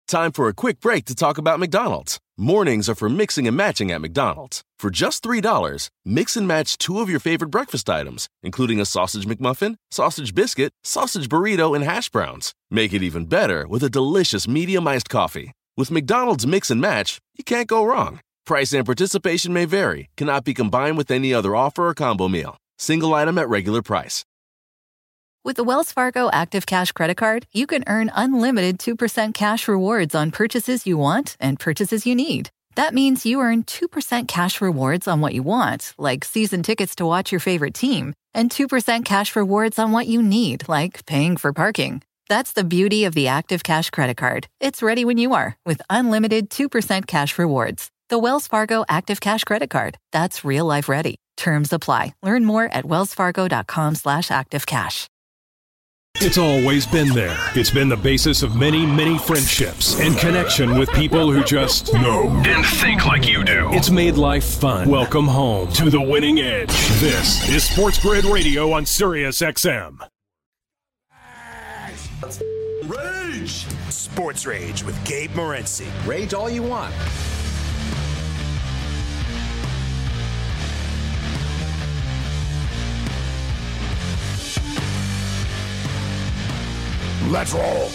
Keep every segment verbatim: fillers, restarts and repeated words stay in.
Time for a quick break to talk about McDonald's. Mornings are for mixing and matching at McDonald's. For just three dollars, mix and match two of your favorite breakfast items, including a sausage McMuffin, sausage biscuit, sausage burrito, and hash browns. Make it even better with a delicious medium iced coffee. With McDonald's Mix and Match, you can't go wrong. Price and participation may vary, cannot be combined with any other offer or combo meal. Single item at regular price. With the Wells Fargo Active Cash Credit Card, you can earn unlimited two percent cash rewards on purchases you want and purchases you need. That means you earn two percent cash rewards on what you want, like season tickets to watch your favorite team, and two percent cash rewards on what you need, like paying for parking. That's the beauty of the Active Cash Credit Card. It's ready when you are, with unlimited two percent cash rewards. The Wells Fargo Active Cash Credit Card. That's real life ready. Terms apply. Learn more at wellsfargo.com slash activecash. It's always been there. It's been the basis of many, many friendships and connection with people who just know and think like you do. It's made life fun. Welcome home to the Winning Edge. This is Sports Grid Radio on Sirius X M. Rage! Sports Rage with Gabe Morency. Rage all you want. Let's roll.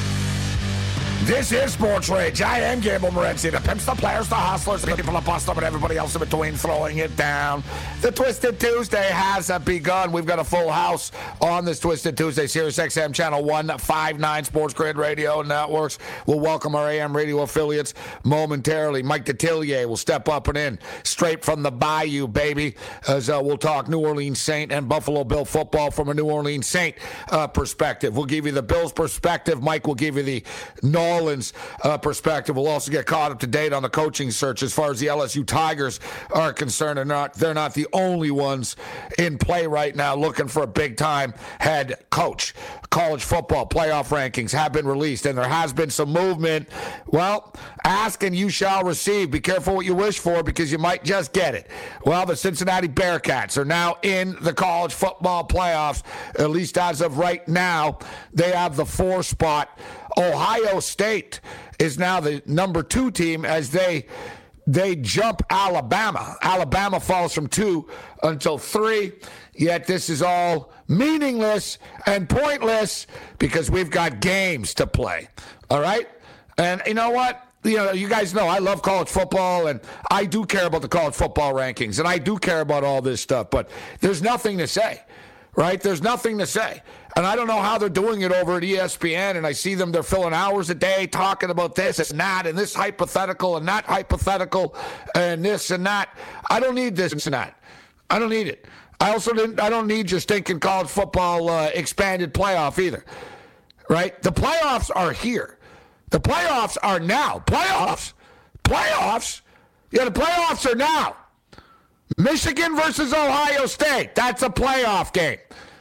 This is Sports Rage. I am Gable Morency. The pimps, the players, the hustlers, the people that bust up, and everybody else in between throwing it down. The Twisted Tuesday has begun. We've got a full house on this Twisted Tuesday. Sirius X M Channel one fifty-nine Sports Grid Radio Networks. We'll welcome our A M radio affiliates momentarily. Mike Detillier will step up and in straight from the Bayou, baby, as uh, we'll talk New Orleans Saint and Buffalo Bill football from a New Orleans Saint uh, perspective. We'll give you the Bills perspective. Mike will give you the New Orleans uh, perspective. We'll also get caught up to date on the coaching search as far as the L S U Tigers are concerned. They're not, they're not the only ones in play right now looking for a big-time head coach. College football playoff rankings have been released, and there has been some movement. Well, ask and you shall receive. Be careful what you wish for because you might just get it. Well, the Cincinnati Bearcats are now in the college football playoffs, at least as of right now. They have the four spot. Ohio State is now the number two team as they they jump Alabama. Alabama falls from two until three, yet this is all meaningless and pointless because we've got games to play, all right? And you know what? You know, you guys know I love college football, and I do care about the college football rankings, and I do care about all this stuff, but there's nothing to say, right? There's nothing to say. And I don't know how they're doing it over at E S P N, and I see them, they're filling hours a day talking about this and that, and this hypothetical and that hypothetical, and this and that. I don't need this and that. I don't need it. I also didn't, I don't need your stinking college football uh, expanded playoff either, right? The playoffs are here. The playoffs are now. Playoffs? Playoffs? Yeah, the playoffs are now. Michigan versus Ohio State. That's a playoff game.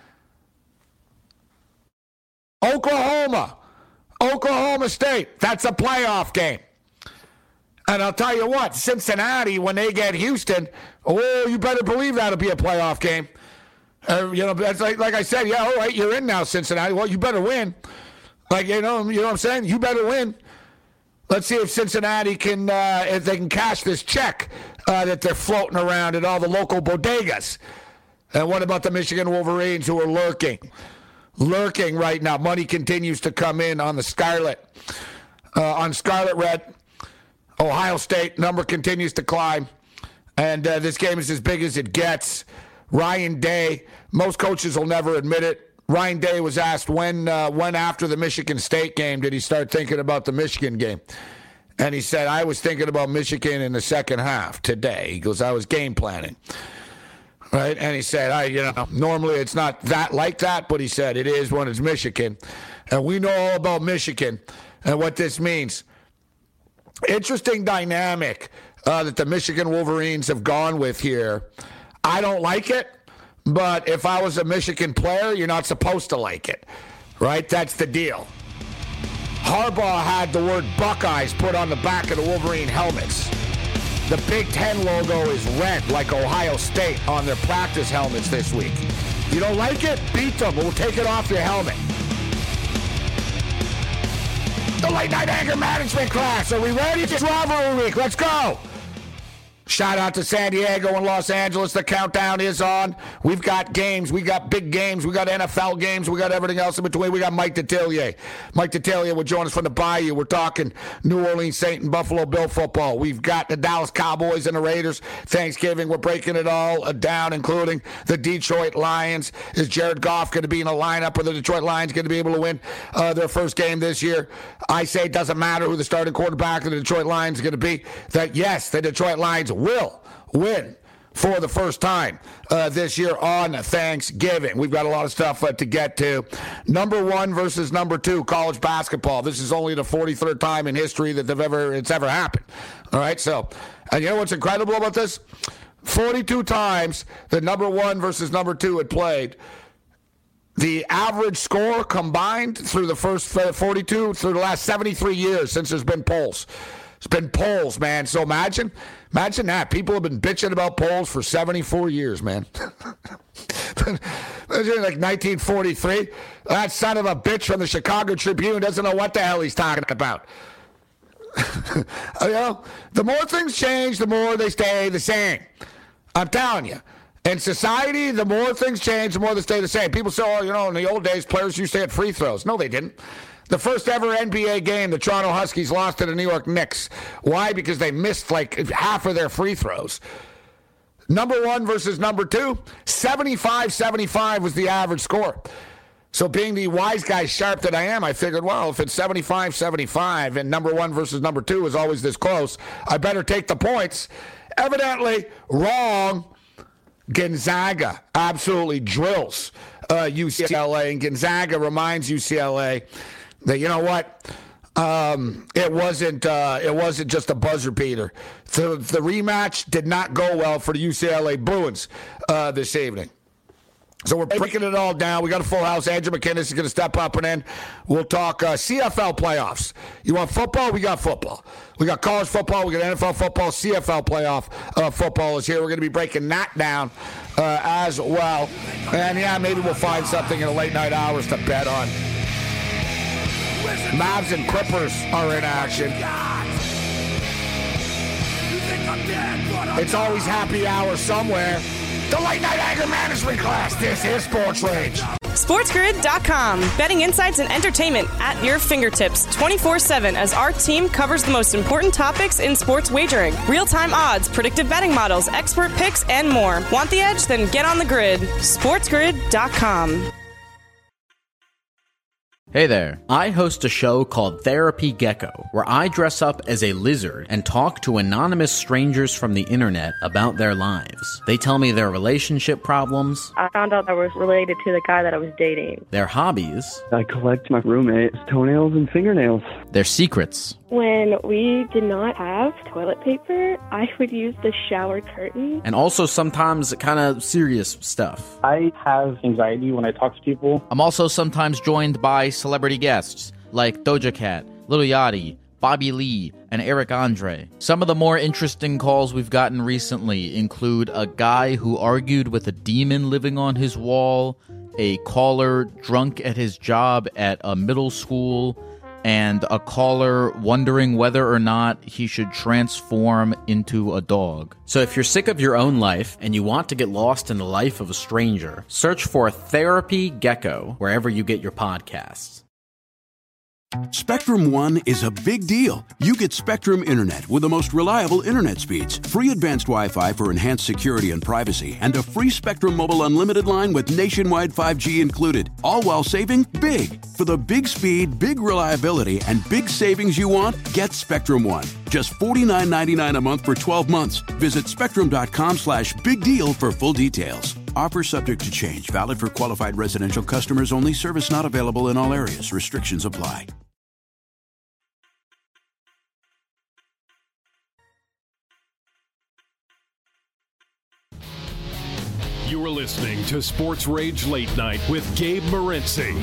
Oklahoma, Oklahoma State, that's a playoff game. And I'll tell you what, Cincinnati, when they get Houston, oh, you better believe that'll be a playoff game. Uh, you know, that's like, like I said, yeah, all right, you're in now, Cincinnati. Well, you better win. Like, you know, you know what I'm saying? You better win. Let's see if Cincinnati can, uh, if they can cash this check uh, that they're floating around at all the local bodegas. And what about the Michigan Wolverines who are lurking? Lurking right now. Money continues to come in on the Scarlet. Uh, on Scarlet Red, Ohio State number continues to climb. And uh, this game is as big as it gets. Ryan Day, most coaches will never admit it. Ryan Day was asked when, uh, when after the Michigan State game did he start thinking about the Michigan game. And he said, I was thinking about Michigan in the second half today. He goes, I was game planning. Right, and he said, "I, you know, normally it's not that like that, but he said it is when it's Michigan, and we know all about Michigan and what this means." Interesting dynamic uh, that the Michigan Wolverines have gone with here. I don't like it, but if I was a Michigan player, you're not supposed to like it, right? That's the deal. Harbaugh had the word Buckeyes put on the back of the Wolverine helmets. The Big Ten logo is red like Ohio State on their practice helmets this week. You don't like it? Beat them. We'll take it off your helmet. the late night anger management class. Are we ready? It's rivalry week. Let's go. Shout out to San Diego and Los Angeles. The countdown is on. We've got games. We got big games. We got N F L games. We got everything else in between. We got Mike Detillier. Mike Detillier will join us from the Bayou. We're talking New Orleans Saint and Buffalo Bill football. We've got the Dallas Cowboys and the Raiders. Thanksgiving, we're breaking it all down, including the Detroit Lions. Is Jared Goff going to be in a lineup, or the Detroit Lions going to be able to win uh, their first game this year? I say it doesn't matter who the starting quarterback of the Detroit Lions is going to be. That, yes, the Detroit Lions will win for the first time uh, this year on Thanksgiving. We've got a lot of stuff uh, to get to. Number one versus number two, college basketball. This is only the forty-third time in history that they've ever it's ever happened. All right, so, and you know what's incredible about this? forty-two times the number one versus number two had played. The average score combined through the first forty-two, through the last seventy-three years since there's been polls. It's been polls, man. So imagine, imagine that. People have been bitching about polls for seventy-four years, man. Imagine like nineteen forty-three. That son of a bitch from the Chicago Tribune doesn't know what the hell he's talking about. You know, the more things change, the more they stay the same. I'm telling you. In society, the more things change, the more they stay the same. People say, oh, you know, in the old days, players used to hit free throws. No, they didn't. The first ever N B A game, the Toronto Huskies lost to the New York Knicks. Why? Because they missed like half of their free throws. Number one versus number two, seventy-five seventy-five was the average score. So being the wise guy sharp that I am, I figured, well, if it's seventy-five seventy-five and number one versus number two is always this close, I better take the points. Evidently wrong. Gonzaga absolutely drills uh, U C L A, and Gonzaga reminds U C L A that, you know what, um, it wasn't uh, it wasn't just a buzzer beater. The, the rematch did not go well for the U C L A Bruins uh, this evening. So we're breaking it all down. We got a full house. Andrew McKinnis is going to step up, and then we'll talk uh, C F L playoffs. You want football? We got football. We got college football. We got N F L football. C F L playoff uh, football is here. We're going to be breaking that down uh, as well. And, yeah, maybe we'll find something in the late night hours to bet on. Mavs and Clippers are in action. It's always happy hour somewhere. The Late Night Anger Management Class. This is Sports Rage. SportsGrid dot com. Betting insights and entertainment at your fingertips twenty-four seven as our team covers the most important topics in sports wagering. Real-time odds, predictive betting models, expert picks, and more. Want the edge? Then get on the grid. SportsGrid dot com. Hey there, I host a show called Therapy Gecko, where I dress up as a lizard and talk to anonymous strangers from the internet about their lives. They tell me their relationship problems. I found out I was related to the guy that I was dating. Their hobbies. I collect my roommate's toenails and fingernails. Their secrets. When we did not have toilet paper, I would use the shower curtain. And also sometimes kind of serious stuff. I have anxiety when I talk to people. I'm also sometimes joined by celebrity guests like Doja Cat, Lil Yachty, Bobby Lee, and Eric Andre. Some of the more interesting calls we've gotten recently include a guy who argued with a demon living on his wall, a caller drunk at his job at a middle school, and a caller wondering whether or not he should transform into a dog. So if you're sick of your own life and you want to get lost in the life of a stranger, search for Therapy Gecko wherever you get your podcasts. Spectrum One is a big deal. You get Spectrum Internet with the most reliable internet speeds, free advanced Wi-Fi for enhanced security and privacy, and a free Spectrum Mobile Unlimited line with nationwide five G included, all while saving big. For the big speed, big reliability, and big savings you want, get Spectrum One. Just forty-nine ninety-nine a month for twelve months. Visit spectrum.com slash big deal for full details. Offer subject to change. Valid for qualified residential customers only. Service not available in all areas. Restrictions apply. You are listening to Sports Rage Late Night with Gabe Morency.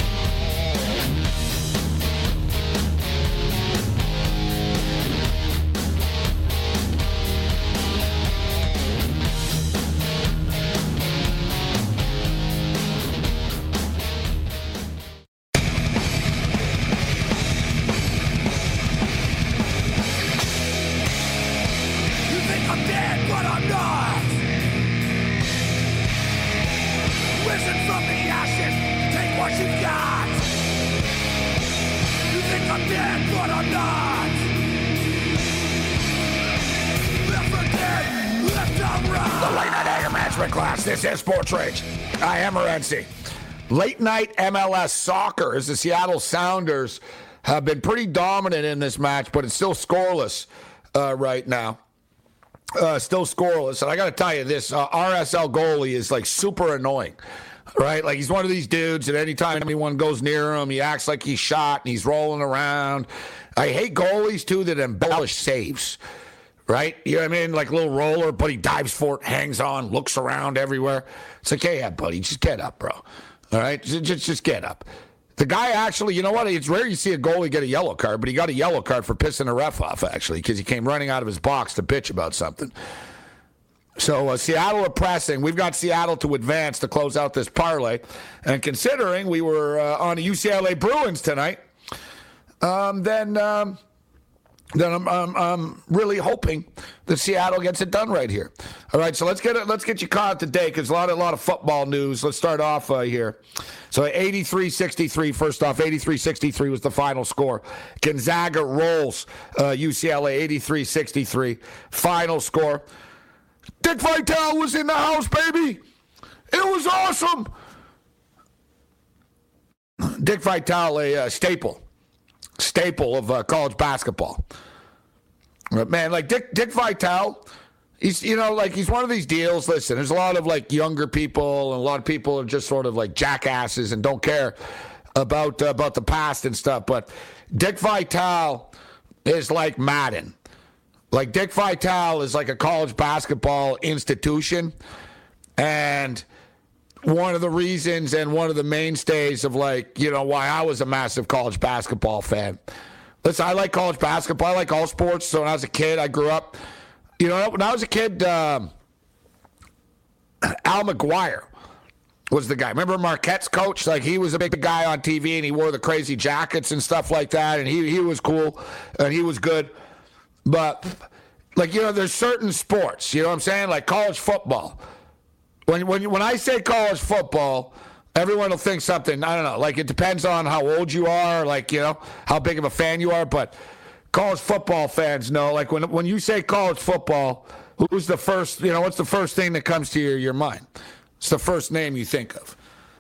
punishment class. This is Sports Rage. I am Morency. Late night M L S soccer as the Seattle Sounders have been pretty dominant in this match, but it's still scoreless uh, right now. Uh, still scoreless. And I got to tell you, this uh, R S L goalie is like super annoying, right? Like he's one of these dudes that anytime anyone goes near him, he acts like he's shot and he's rolling around. I hate goalies, too, that embellish saves, right? You know what I mean? Like a little roller, but he dives for it, hangs on, looks around everywhere. It's like, hey, yeah, buddy, just get up, bro. All right? Just, just, just get up. The guy actually, you know what? It's rare you see a goalie get a yellow card, but he got a yellow card for pissing a ref off, actually, because he came running out of his box to bitch about something. So uh, Seattle are pressing. We've got Seattle to advance to close out this parlay. And considering we were uh, on U C L A Bruins tonight, um, then um, then I'm, I'm, I'm really hoping that Seattle gets it done right here. All right, so let's get it. Let's get you caught up to date because a lot, a lot of football news. Let's start off uh, here. So eighty-three sixty-three, first off, eighty-three sixty-three was the final score. Gonzaga rolls uh, U C L A eighty-three sixty-three. Final score. Dick Vitale was in the house, baby. It was awesome. Dick Vitale, a uh, staple. Staple of uh, college basketball. Man, like Dick Dick Vitale, he's, you know, like he's one of these deals. Listen, there's a lot of like younger people and a lot of people are just sort of like jackasses and don't care about uh, about the past and stuff. But Dick Vitale is like Madden. Like Dick Vitale is like a college basketball institution, and one of the reasons and one of the mainstays of like, you know, why I was a massive college basketball fan. Listen, I like college basketball. I like all sports. So when I was a kid, I grew up, you know, when I was a kid, um, Al McGuire was the guy. Remember Marquette's coach? Like he was a big guy on T V and he wore the crazy jackets and stuff like that. And he, he was cool and he was good. But like, you know, there's certain sports, you know what I'm saying? Like college football. When when when I say college football, everyone will think something, I don't know, like it depends on how old you are, like, you know, how big of a fan you are, but college football fans know, like when when you say college football, who's the first, you know, what's the first thing that comes to your, your mind? It's the first name you think of.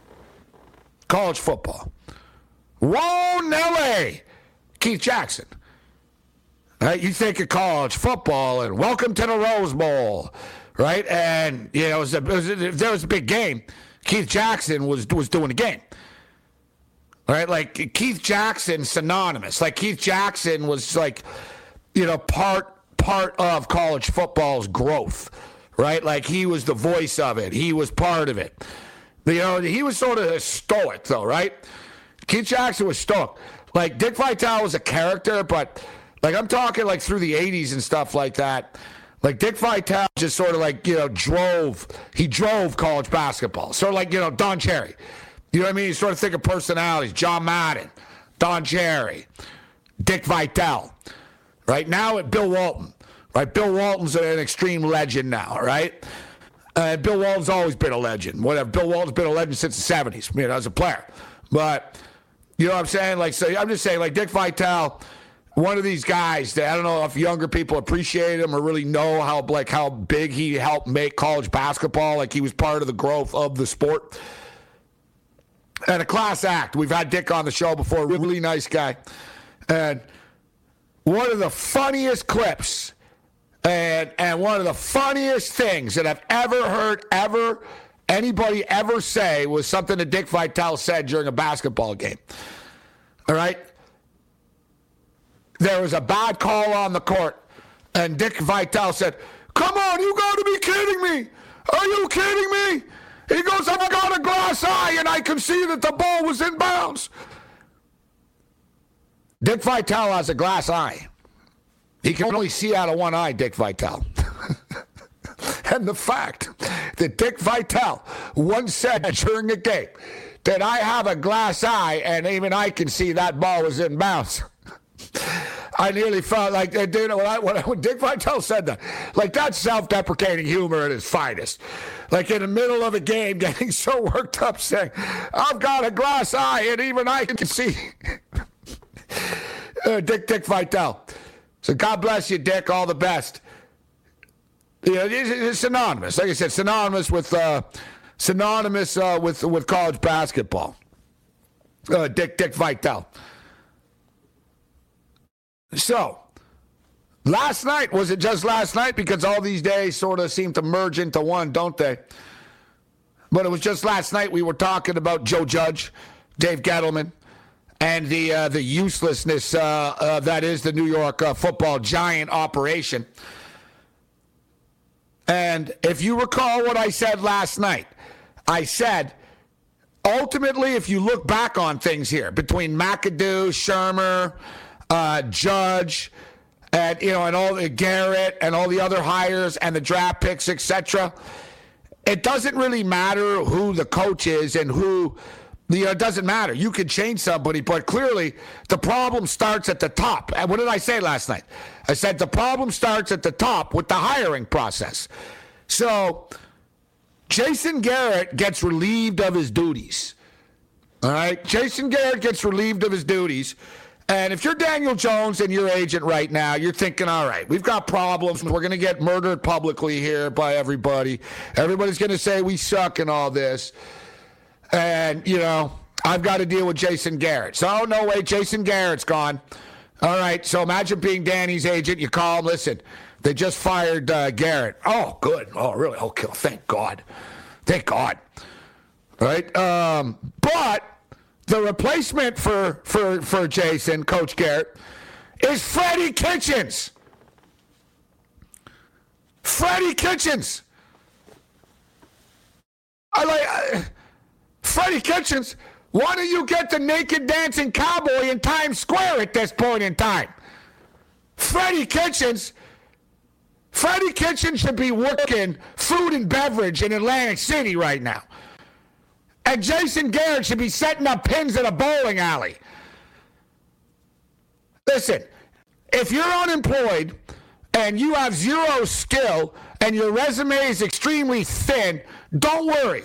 College football. Whoa, Nelly! Keith Jackson. Right? You think of college football and welcome to the Rose Bowl. Right, and you know, it was a, it was a, if there was a big game, Keith Jackson was was doing the game. Right, like Keith Jackson, synonymous. Like Keith Jackson was like, you know, part part of college football's growth. Right, like he was the voice of it. He was part of it. You know, he was sort of stoic, though. Right, Keith Jackson was stoic. Like Dick Vitale was a character, but like I'm talking like through the eighties and stuff like that. Like, Dick Vitale just sort of like, you know, drove, he drove college basketball. Sort of like, you know, Don Cherry. You know what I mean? You sort of think of personalities. John Madden, Don Cherry, Dick Vitale. Right? Now at Bill Walton. Right? Bill Walton's an extreme legend now, right? Uh, Bill Walton's always been a legend. Whatever. Bill Walton's been a legend since the seventies, you know, as a player. But, you know what I'm saying? Like, so I'm just saying, like, Dick Vitale, one of these guys that I don't know if younger people appreciate him or really know how like how big he helped make college basketball. Like he was part of the growth of the sport. And a class act. We've had Dick on the show before. Really nice guy. And one of the funniest clips and and one of the funniest things that I've ever heard ever anybody ever say was something that Dick Vitale said during a basketball game. All right? There was a bad call on the court, and Dick Vitale said, "Come on, you got to be kidding me. Are you kidding me?" He goes, "I've got a glass eye, and I can see that the ball was in bounds." Dick Vitale has a glass eye. He can only see out of one eye, Dick Vitale. And the fact that Dick Vitale once said during a game that I have a glass eye, and even I can see that ball was in bounds. I nearly felt like, dude, when, I, when, I, when Dick Vitale said that, like that's self-deprecating humor at its finest. Like in the middle of a game, getting so worked up, saying, "I've got a glass eye, and even I can see." uh, Dick, Dick Vitale. So God bless you, Dick. All the best. Yeah, it's, it's synonymous. Like I said, synonymous with uh, synonymous uh, with with college basketball. Uh, Dick Dick Vitale. So, last night, was it just last night? Because all these days sort of seem to merge into one, don't they? But it was just last night we were talking about Joe Judge, Dave Gettleman, and the uh, the uselessness uh, uh, that is the New York uh, football giant operation. And if you recall what I said last night, I said, ultimately, if you look back on things here, between McAdoo, Shermer, uh, Judge, and you know, and all the Garrett and all the other hires and the draft picks, et cetera, it doesn't really matter who the coach is and who, you know, it doesn't matter. You can change somebody, but clearly the problem starts at the top. And what did I say last night? I said the problem starts at the top with the hiring process. So Jason Garrett gets relieved of his duties. All right? Jason Garrett gets relieved of his duties. And if you're Daniel Jones and your agent right now, you're thinking, all right, we've got problems. We're going to get murdered publicly here by everybody. Everybody's going to say we suck and all this. And, you know, I've got to deal with Jason Garrett. So, oh, no, wait, Jason Garrett's gone. All right, so imagine being Danny's agent. You call him, listen, they just fired uh, Garrett. Oh, good. Oh, really? Okay, thank God. Thank God. All right? Um, but the replacement for, for, for Jason, Coach Garrett, is Freddie Kitchens. Freddie Kitchens. I like I, Freddie Kitchens. Why don't you get the naked dancing cowboy in Times Square at this point in time? Freddie Kitchens. Freddie Kitchens should be working food and beverage in Atlantic City right now. And Jason Garrett should be setting up pins at a bowling alley. Listen, if you're unemployed and you have zero skill and your resume is extremely thin, don't worry.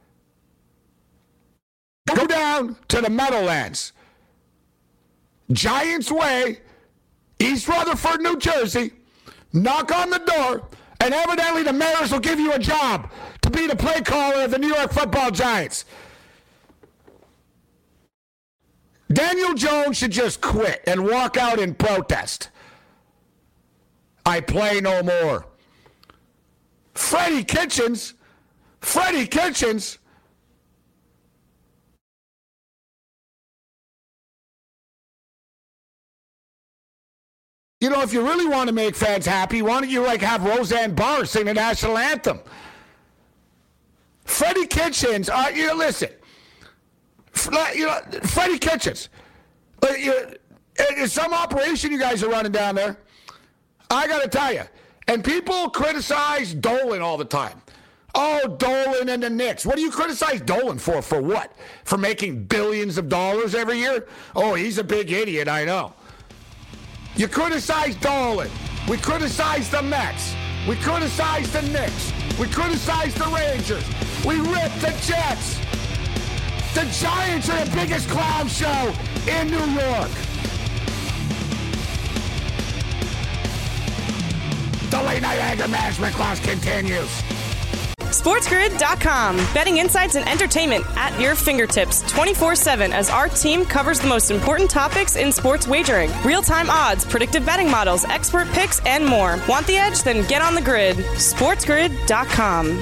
Go down to the Meadowlands. Giants Way, East Rutherford, New Jersey. Knock on the door, and evidently the Mariners will give you a job to be the play caller of the New York Football Giants. Daniel Jones should just quit and walk out in protest. I play no more. Freddie Kitchens, Freddie Kitchens, you know, if you really want to make fans happy, why don't you, like, have Roseanne Barr sing the national anthem? Freddie Kitchens, uh, you know, listen, you know, Freddie Kitchens, uh, you know, it's some operation you guys are running down there. I got to tell you, and people criticize Dolan all the time. Oh, Dolan and the Knicks. What do you criticize Dolan for? For what? For making billions of dollars every year? Oh, he's a big idiot, I know. You criticize Dolan. We criticize the Mets. We criticize the Knicks. We criticize the Rangers. We rip the Jets. The Giants are the biggest clown show in New York. The late night anger management class continues. SportsGrid dot com. Betting insights and entertainment at your fingertips twenty-four seven as our team covers the most important topics in sports wagering. Real-time odds, predictive betting models, expert picks, and more. Want the edge? Then get on the grid. SportsGrid dot com.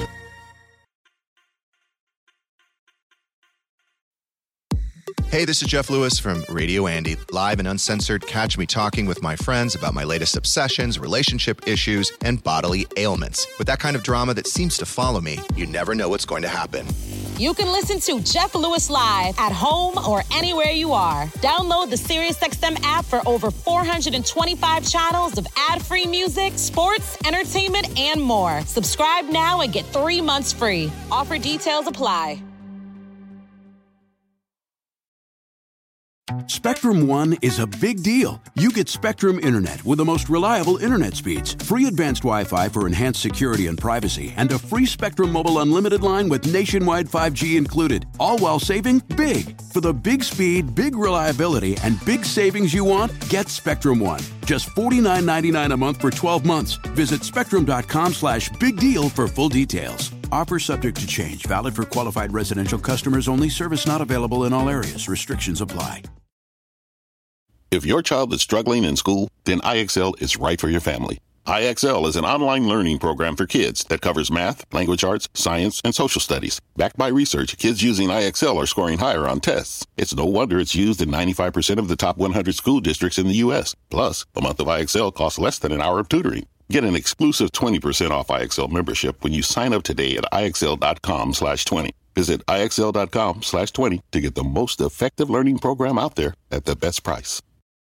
Hey, this is Jeff Lewis from Radio Andy, live and uncensored. Catch me talking with my friends about my latest obsessions, relationship issues, and bodily ailments. With that kind of drama that seems to follow me, you never know what's going to happen. You can listen to Jeff Lewis live at home or anywhere you are. Download the SiriusXM app for over four hundred twenty-five channels of ad-free music, sports, entertainment, and more. Subscribe now and get three months free. Offer details apply. Spectrum One is a big deal. You get Spectrum Internet with the most reliable internet speeds, free advanced Wi-Fi for enhanced security and privacy, and a free Spectrum Mobile Unlimited line with nationwide five G included, all while saving big. For the big speed, big reliability, and big savings you want, get Spectrum One. Just forty-nine ninety-nine a month for twelve months. Visit spectrum.com slash big deal for full details. Offer subject to change. Valid for qualified residential customers only. Service not available in all areas. Restrictions apply. If your child is struggling in school, then I X L is right for your family. I X L is an online learning program for kids that covers math, language arts, science, and social studies. Backed by research, kids using I X L are scoring higher on tests. It's no wonder it's used in ninety-five percent of the top one hundred school districts in the U S. Plus, a month of I X L costs less than an hour of tutoring. Get an exclusive twenty percent off I X L membership when you sign up today at IXL.com slash 20. Visit IXL.com slash 20 to get the most effective learning program out there at the best price.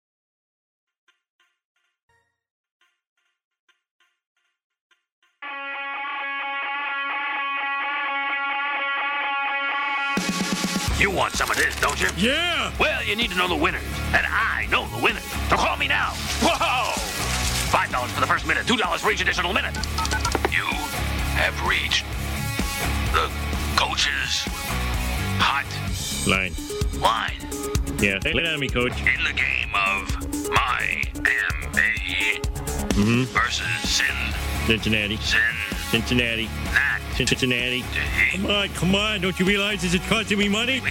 You want some of this, don't you? Yeah! Well, you need to know the winners, and I know the winners. So call me now. Whoa! five dollars for the first minute, two dollars for each additional minute. You have reached the coach's hot line. Line. Yeah, lay it on me, coach. In the game of my M A mm-hmm. versus Sin. Cincinnati. Sin. Cincinnati. Nat. Cincinnati. Come on, come on. Don't you realize this is costing me money?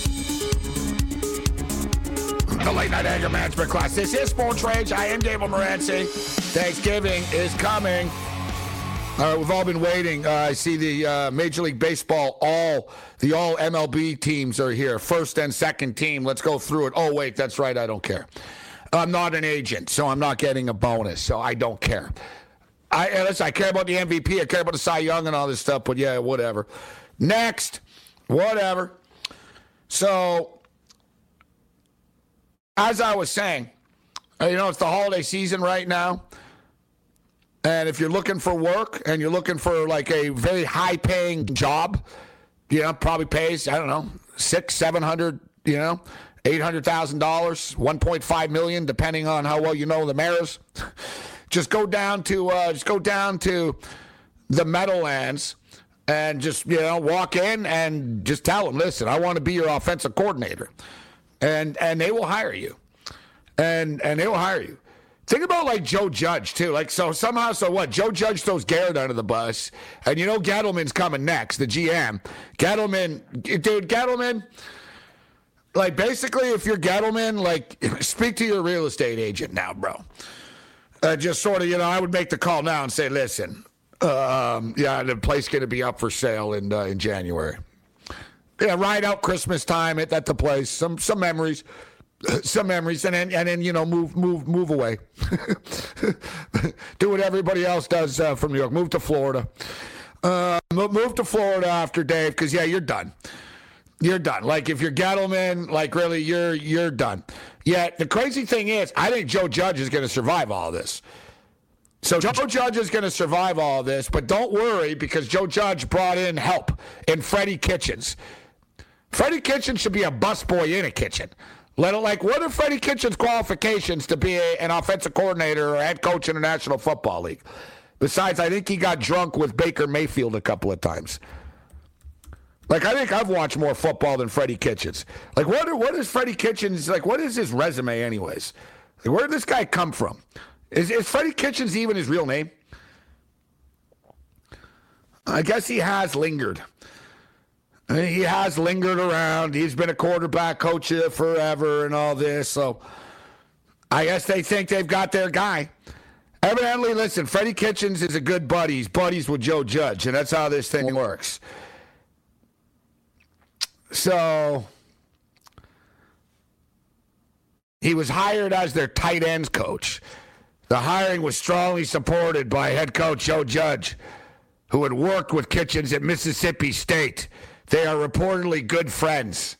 The Late Night Anger Management Class. This is Sports Rage. I am Gable Morency. Thanksgiving is coming. All right, we've all been waiting. Uh, I see the uh, Major League Baseball, all the all M L B teams are here. First and second team. Let's go through it. Oh, wait, that's right. I don't care. I'm not an agent, so I'm not getting a bonus, so I don't care. I listen, I care about the M V P. I care about the Cy Young and all this stuff, but yeah, whatever. Next, whatever. So, as I was saying, you know, it's the holiday season right now. And if you're looking for work and you're looking for like a very high-paying job, you know, probably pays, I don't know, six, seven hundred, you know, eight hundred thousand dollars, one point five million, depending on how well you know the Maras. Just go down to uh, just go down to the Meadowlands and just, you know, walk in and just tell them, listen, I want to be your offensive coordinator, and and they will hire you, and and they will hire you. Think about like Joe Judge too. Like so somehow so what? Joe Judge throws Garrett under the bus, and you know Gettleman's coming next, the G M. Gettleman, dude, Gettleman. Like basically, if you're Gettleman, like speak to your real estate agent now, bro. Uh, just sort of, you know, I would make the call now and say, listen, um, yeah, the place going to be up for sale in uh, in January. Yeah, ride out Christmas time at, at the place. Some some memories, some memories, and then and then you know move move move away. Do what everybody else does uh, from New York. Move to Florida. Uh, move to Florida after Dave, because yeah, you're done. You're done. Like if you're Gettleman, like really, you're you're done. Yet the crazy thing is, I think Joe Judge is going to survive all this. So Joe Judge is going to survive all this, but don't worry because Joe Judge brought in help in Freddie Kitchens. Freddie Kitchens should be a busboy in a kitchen. Let it, like, what are Freddie Kitchens' qualifications to be a, an offensive coordinator or head coach in the National Football League? Besides, I think he got drunk with Baker Mayfield a couple of times. Like, I think I've watched more football than Freddie Kitchens. Like, what are, what is Freddie Kitchens, like, what is his resume anyways? Like, where did this guy come from? Is, is Freddie Kitchens even his real name? I guess he has lingered. I mean, he has lingered around. He's been a quarterback coach forever and all this. So I guess they think they've got their guy. Evidently, listen, Freddie Kitchens is a good buddy. He's buddies with Joe Judge, and that's how this thing works. So he was hired as their tight ends coach. The hiring was strongly supported by head coach Joe Judge, who had worked with Kitchens at Mississippi State. They are reportedly good friends.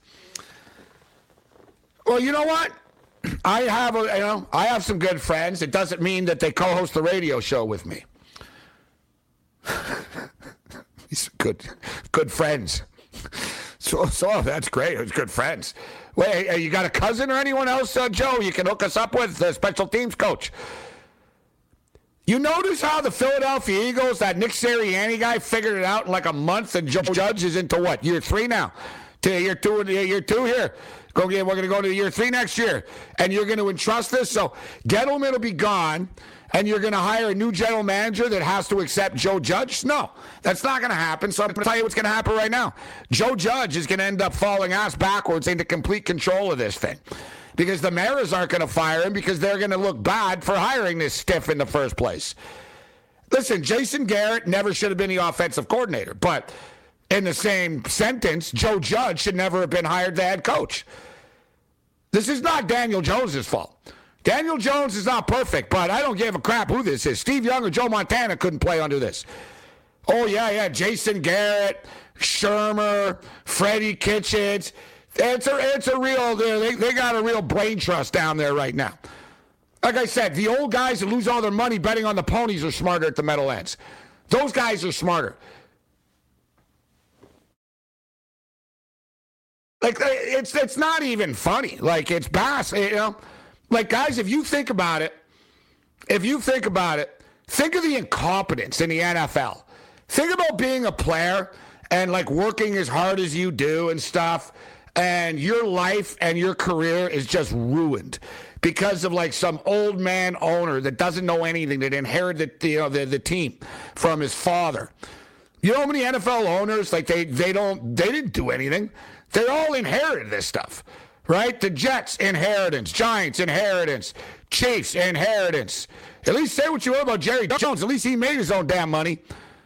Well, you know what? I have a, you know, I have some good friends. It doesn't mean that they co-host the radio show with me. These are good, good friends. So, so that's great. It's good friends. Wait, you got a cousin or anyone else, uh, Joe, you can hook us up with, the special teams coach? You notice how the Philadelphia Eagles, that Nick Sirianni guy, figured it out in like a month, and Joe Judge is into what, year three now? To year two, year two here. Go get, we're going to go to year three next year, and you're going to entrust this. So Gettleman will be gone, and you're going to hire a new general manager that has to accept Joe Judge? No, that's not going to happen. So I'm going to tell you what's going to happen right now. Joe Judge is going to end up falling ass backwards into complete control of this thing, because the Maras aren't going to fire him because they're going to look bad for hiring this stiff in the first place. Listen, Jason Garrett never should have been the offensive coordinator, but in the same sentence, Joe Judge should never have been hired the head coach. This is not Daniel Jones' fault. Daniel Jones is not perfect, but I don't give a crap who this is. Steve Young or Joe Montana couldn't play under this. Oh, yeah, yeah, Jason Garrett, Shermer, Freddie Kitchens. It's a, it's a real, they, they got a real brain trust down there right now. Like I said, the old guys that lose all their money betting on the ponies are smarter at the Meadowlands. Those guys are smarter. Like, it's it's not even funny. Like, it's bass, you know? Like, guys, if you think about it, if you think about it, think of the incompetence in the N F L. Think about being a player and, like, working as hard as you do and stuff, and your life and your career is just ruined because of, like, some old man owner that doesn't know anything, that inherited the, you know, the, the team from his father. You know how many N F L owners, like, they, they don't, they didn't do anything. They all inherited this stuff, right? The Jets, inheritance. Giants, inheritance. Chiefs, inheritance. At least say what you will about Jerry Jones. At least he made his own damn money.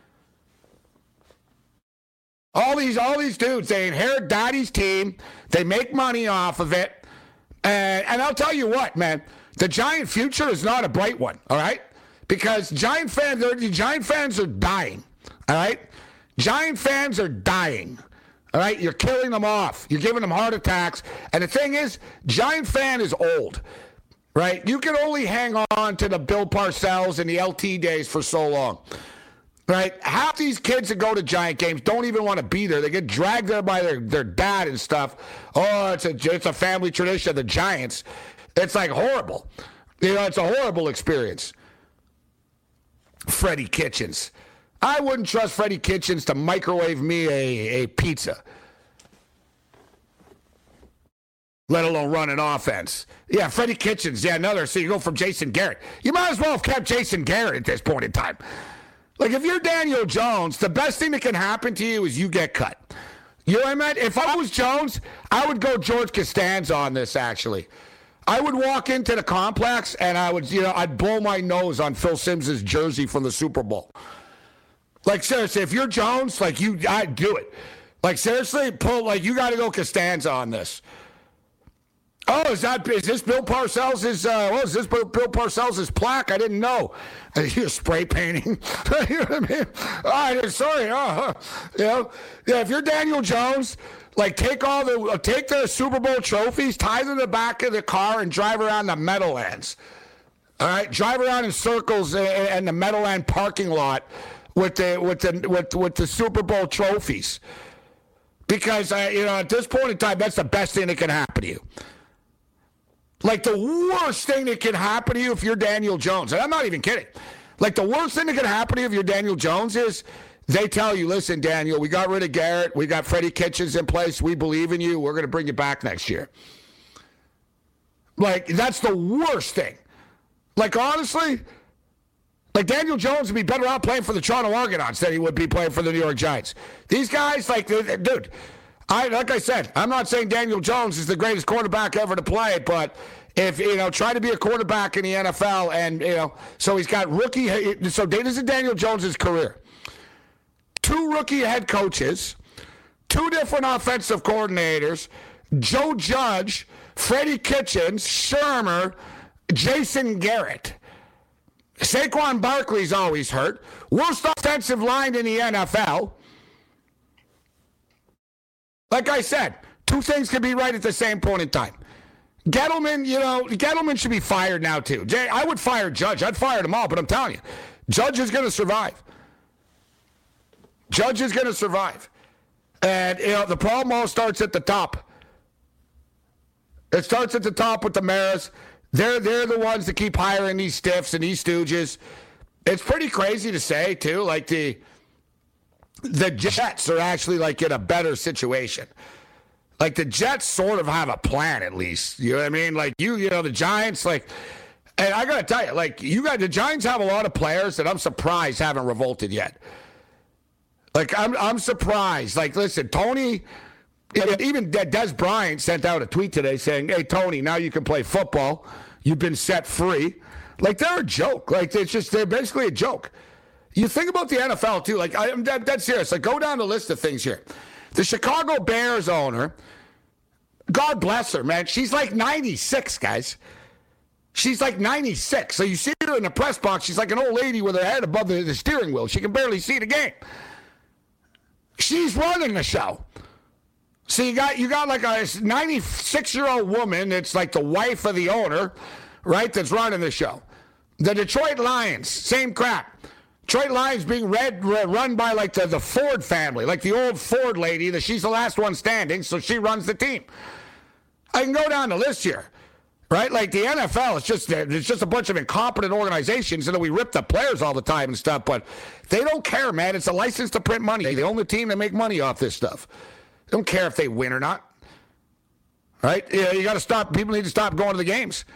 All these, all these dudes, they inherit daddy's team. They make money off of it. And, and I'll tell you what, man, the Giant future is not a bright one, all right? Because Giant fans, the Giant fans are dying, all right? Giant fans are dying. All right, you're killing them off. You're giving them heart attacks. And the thing is, Giant fan is old, right? You can only hang on to the Bill Parcells and the L T days for so long, right? Half these kids that go to Giant games don't even want to be there. They get dragged there by their, their dad and stuff. Oh, it's a, it's a family tradition, the Giants. It's like horrible. You know, it's a horrible experience. Freddie Kitchens. I wouldn't trust Freddie Kitchens to microwave me a, a pizza, let alone run an offense. Yeah, Freddie Kitchens, yeah, another. So you go from Jason Garrett. You might as well have kept Jason Garrett at this point in time. Like, if you're Daniel Jones, the best thing that can happen to you is you get cut. You know what I mean? If I was Jones, I would go George Costanza on this, actually. I would walk into the complex and I would, you know, I'd blow my nose on Phil Simms' jersey from the Super Bowl. Like, seriously, if you're Jones, like, you, I'd do it. Like, seriously, pull, like, you got to go Costanza on this. Oh, is that, is this Bill Parcells' uh, oh, is this Bill, Bill Parcells' plaque? I didn't know. You're spray painting. You know what I mean? Oh, sorry. Oh, you know, yeah, if you're Daniel Jones, like, take all the, uh, take the Super Bowl trophies, tie them to the back of the car, and drive around the Meadowlands. All right? Drive around in circles in, in the Meadowland parking lot with the with the with with the Super Bowl trophies, because uh, you know, at this point in time, that's the best thing that can happen to you. Like, the worst thing that can happen to you if you're Daniel Jones, and I'm not even kidding. Like, the worst thing that can happen to you if you're Daniel Jones is they tell you, listen, Daniel, we got rid of Garrett, we got Freddie Kitchens in place, we believe in you, we're going to bring you back next year. Like, that's the worst thing. Like, honestly. Like, Daniel Jones would be better out playing for the Toronto Argonauts than he would be playing for the New York Giants. These guys, like, dude, I like I said, I'm not saying Daniel Jones is the greatest quarterback ever to play it, but if, you know, try to be a quarterback in the N F L, and, you know, so he's got rookie, so this is Daniel Jones' career. Two rookie head coaches, two different offensive coordinators, Joe Judge, Freddie Kitchens, Shermer, Jason Garrett. Saquon Barkley's always hurt. Worst offensive line in the N F L. Like I said, two things can be right at the same point in time. Gettleman, you know, Gettleman should be fired now, too. Jay, I would fire Judge. I'd fire them all, but I'm telling you, Judge is going to survive. Judge is going to survive. And, you know, the problem all starts at the top. It starts at the top with the mayors. They're, they're the ones that keep hiring these stiffs and these stooges. It's pretty crazy to say, too. Like, the the Jets are actually, like, in a better situation. Like, the Jets sort of have a plan, at least. You know what I mean? Like, you, you know, the Giants, like, and I got to tell you, like, you got the Giants have a lot of players that I'm surprised haven't revolted yet. Like, I'm I'm surprised. Like, listen, Tony, even Des Bryant sent out a tweet today saying, hey, Tony, now you can play football. You've been set free. Like, they're a joke. Like, it's just, they're basically a joke. You think about the N F L, too. Like, I'm dead, dead serious. Like, go down the list of things here. The Chicago Bears owner, God bless her, man. She's like ninety-six, guys. She's like ninety-six. So you see her in the press box. She's like an old lady with her head above the, the steering wheel. She can barely see the game. She's running the show. So you got you got like a ninety-six-year-old woman that's like the wife of the owner, right, that's running the show. The Detroit Lions, same crap. Detroit Lions being read, run by like the, the Ford family, like the old Ford lady, that she's the last one standing, so she runs the team. I can go down the list here, right? Like the N F L, it's just it's just a bunch of incompetent organizations, and then we rip the players all the time and stuff, but they don't care, man. It's a license to print money. They own the team that make money off this stuff. They don't care if they win or not, right? You know, you got to stop. People need to stop going to the games.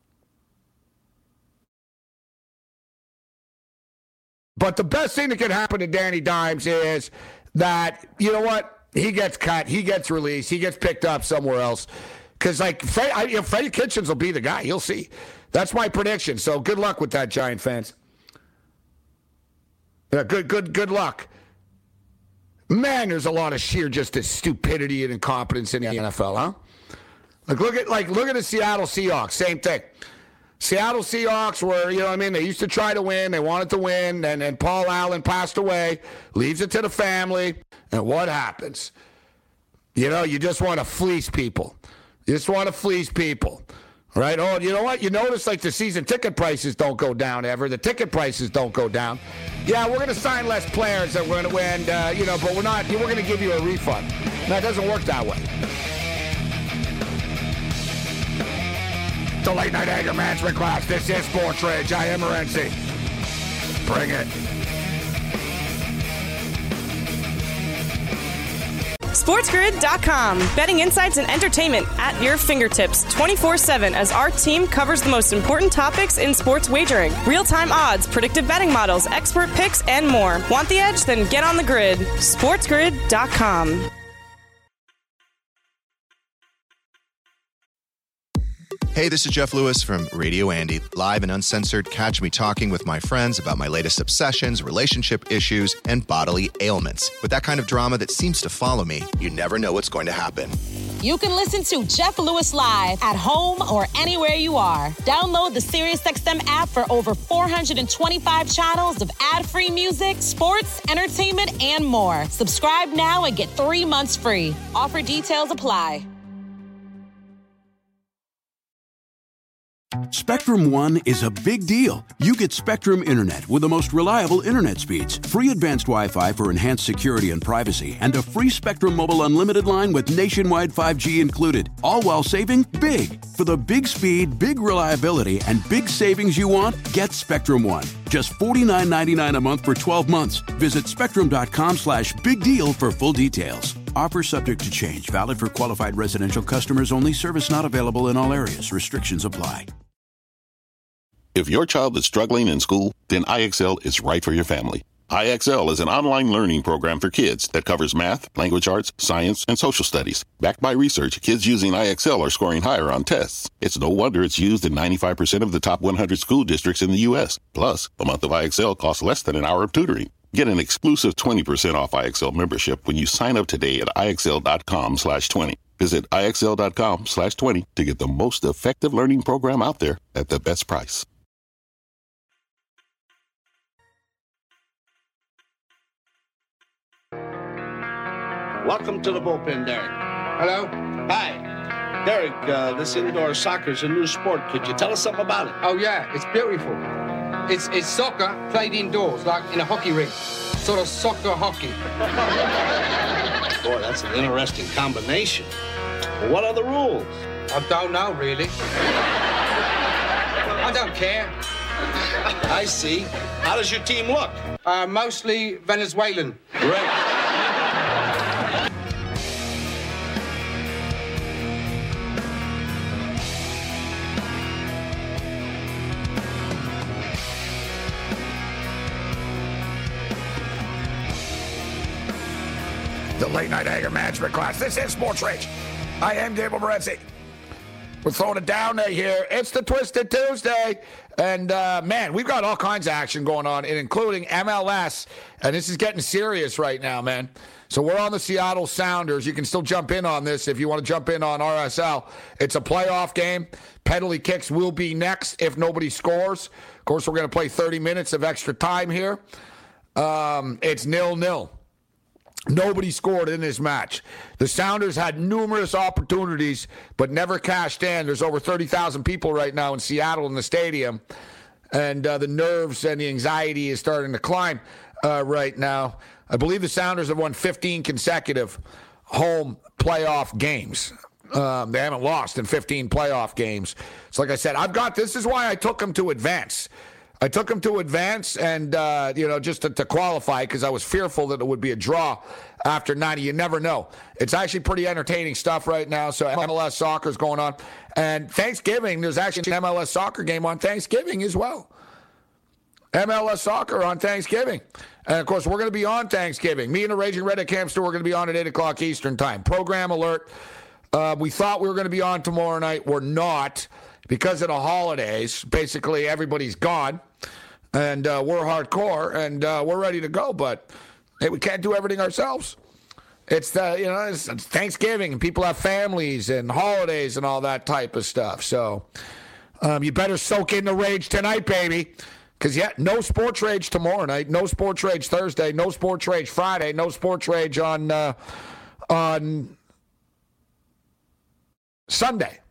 But the best thing that could happen to Danny Dimes is that, you know what? He gets cut. He gets released. He gets picked up somewhere else. Because, like, Freddie, I, you know, Freddie Kitchens will be the guy. You'll see. That's my prediction. So good luck with that, Giant fans. Yeah, good, good, good luck. Man, there's a lot of sheer just stupidity and incompetence in the N F L, huh? Like, look at, like, look at the Seattle Seahawks. Same thing. Seattle Seahawks were, you know what I mean, they used to try to win. They wanted to win. And, and Paul Allen passed away, leaves it to the family. And what happens? You know, you just want to fleece people. You just want to fleece people. Right? Oh, you know what? You notice, like, the season ticket prices don't go down ever. The ticket prices don't go down. Yeah, we're going to sign less players and we're going to win, uh, you know, but we're not, we're going to give you a refund. No, it doesn't work that way. The Late Night Anger Management Class. This is Sports Rage. I am Morency. Bring it. SportsGrid dot com. Betting insights and entertainment at your fingertips twenty-four seven as our team covers the most important topics in sports wagering. Real-time odds, predictive betting models, expert picks, and more. Want the edge? Then get on the grid. SportsGrid dot com. Hey, this is Jeff Lewis from Radio Andy, live and uncensored. Catch me talking with my friends about my latest obsessions, relationship issues, and bodily ailments. With that kind of drama that seems to follow me, you never know what's going to happen. You can listen to Jeff Lewis live at home or anywhere you are. Download the SiriusXM app for over four hundred twenty-five channels of ad-free music, sports, entertainment, and more. Subscribe now and get three months free. Offer details apply. Spectrum One is a big deal. You get Spectrum Internet with the most reliable internet speeds, free advanced Wi-Fi for enhanced security and privacy, and a free Spectrum Mobile Unlimited line with nationwide five G included, all while saving big. For the big speed, big reliability, and big savings you want, get Spectrum One. Just forty-nine ninety-nine a month for twelve months. Visit spectrum.com slash big deal for full details. Offer subject to change. Valid for qualified residential customers only. Service not available in all areas. Restrictions apply. If your child is struggling in school, then I X L is right for your family. I X L is an online learning program for kids that covers math, language arts, science, and social studies. Backed by research, kids using I X L are scoring higher on tests. It's no wonder it's used in ninety-five percent of the top one hundred school districts in the U S. Plus, a month of I X L costs less than an hour of tutoring. Get an exclusive twenty percent off I X L membership when you sign up today at IXL.com slash 20. Visit IXL.com slash 20 to get the most effective learning program out there at the best price. Welcome to the bullpen, Derek. Hello? Hi. Derek, uh, this indoor soccer is a new sport. Could you tell us something about it? Oh, yeah. It's beautiful. It's, it's soccer played indoors, like in a hockey rink. Sort of soccer hockey. Boy, that's an interesting combination. Well, what are the rules? I don't know, really. I don't care. I see. How does your team look? Uh, mostly Venezuelan. Great. The late night anger management class. This is Sports Rage. I am Gabriel Morency. We're throwing it down there here. It's the Twisted Tuesday. And, uh, man, we've got all kinds of action going on, including M L S. And this is getting serious right now, man. So we're on the Seattle Sounders. You can still jump in on this if you want to jump in on R S L. It's a playoff game. Penalty kicks will be next if nobody scores. Of course, we're going to play thirty minutes of extra time here. Um, it's nil-nil. Nobody scored in this match. The Sounders had numerous opportunities, but never cashed in. There's over thirty thousand people right now in Seattle in the stadium, and uh, the nerves and the anxiety is starting to climb uh, right now. I believe the Sounders have won fifteen consecutive home playoff games. Um, they haven't lost in fifteen playoff games. So like I said, I've got, this is why I took them to advance. I took them to advance and, uh, you know, just to, to qualify because I was fearful that it would be a draw after ninety. You never know. It's actually pretty entertaining stuff right now. So M L S soccer is going on. And Thanksgiving, there's actually an M L S soccer game on Thanksgiving as well. M L S soccer on Thanksgiving. And, of course, we're going to be on Thanksgiving. Me and the Raging Redneck Hamster, we're going to be on at eight o'clock Eastern time. Program alert. Uh, we thought we were going to be on tomorrow night. We're not because of the holidays. Basically, everybody's gone. And uh, we're hardcore, and uh, we're ready to go, but hey, we can't do everything ourselves. It's the you know it's, it's Thanksgiving, and people have families and holidays and all that type of stuff. So um, you better soak in the rage tonight, baby, because yeah, no Sports Rage tomorrow night, no Sports Rage Thursday, no Sports Rage Friday, no Sports Rage on uh, on Sunday.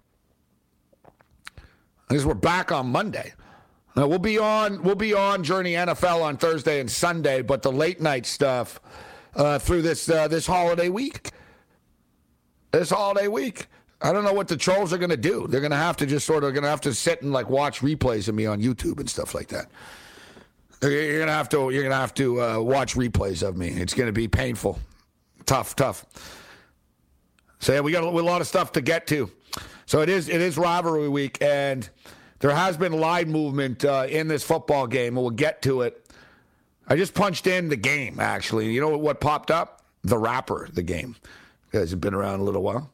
I guess we're back on Monday. Now, we'll be on we'll be on Journey N F L on Thursday and Sunday, but the late night stuff uh, through this uh, this holiday week. This holiday week. I don't know what the trolls are going to do. They're going to have to just sort of going to have to sit and like watch replays of me on YouTube and stuff like that. You're going to have to you're going to have to uh, watch replays of me. It's going to be painful. Tough, tough. So yeah, we got a, a lot of stuff to get to. So it is it is rivalry week, and there has been line movement uh, in this football game, and we'll get to it. I just punched in the game, actually. You know what popped up? The Rapper, the game. You guys have been around a little while.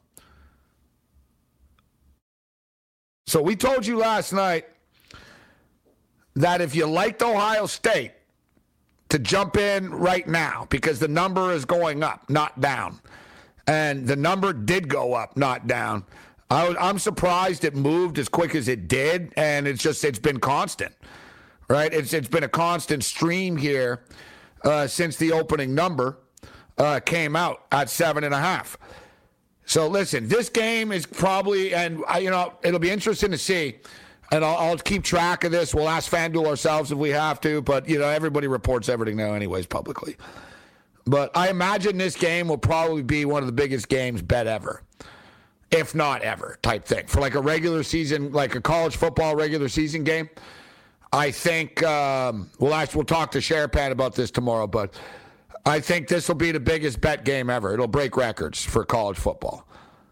So we told you last night that if you liked Ohio State, to jump in right now, because the number is going up, not down. And the number did go up, not down. I was, I'm surprised it moved as quick as it did, and it's just it's been constant, right? It's it's been a constant stream here uh, since the opening number uh, came out at seven and a half. So listen, this game is probably, and I, you know, it'll be interesting to see, and I'll, I'll keep track of this. We'll ask FanDuel ourselves if we have to, but you know, everybody reports everything now, anyways, publicly. But I imagine this game will probably be one of the biggest games bet ever. If not ever, type thing. For like a regular season, like a college football regular season game, I think um, we'll actually, we'll talk to Sherapan about this tomorrow, but I think this will be the biggest bet game ever. It'll break records for college football.